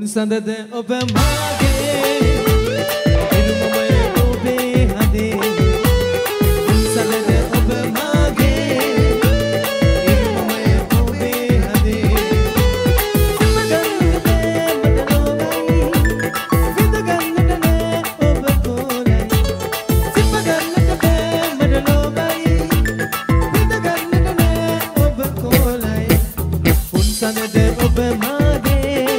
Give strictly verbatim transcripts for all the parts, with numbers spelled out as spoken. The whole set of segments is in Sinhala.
සඳද ඔබ මාගේ ඉරුමමය ඔබේ හදේ උන් සඳද ඔබ මාගේ ඉරුමමය ඔබේ හදේ සිපගන්නට මට ලෝගයි විඳගන්නට නෑ ඔබ කෝලයි සිපගන්නට මට ලෝගයි විඳගන්නට නෑ ඔබ කෝලයි උන් සඳද ඔබ මාගේ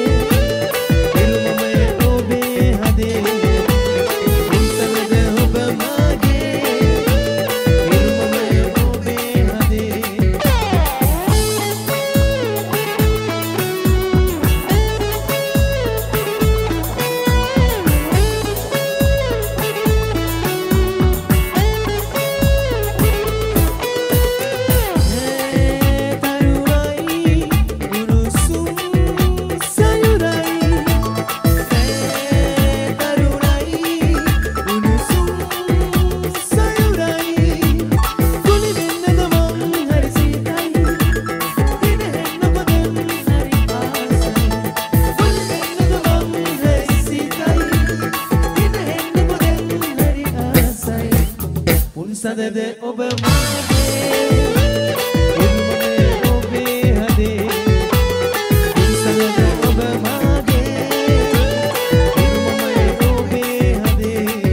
සඳද ඔබ මාගේ ඉරුමමය ඔබේ හදේ උන් සඳද ඔබ මාගේ ඉරුමමය ඔබේ හදේ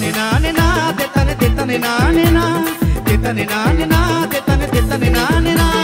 na na na na na na na na na na na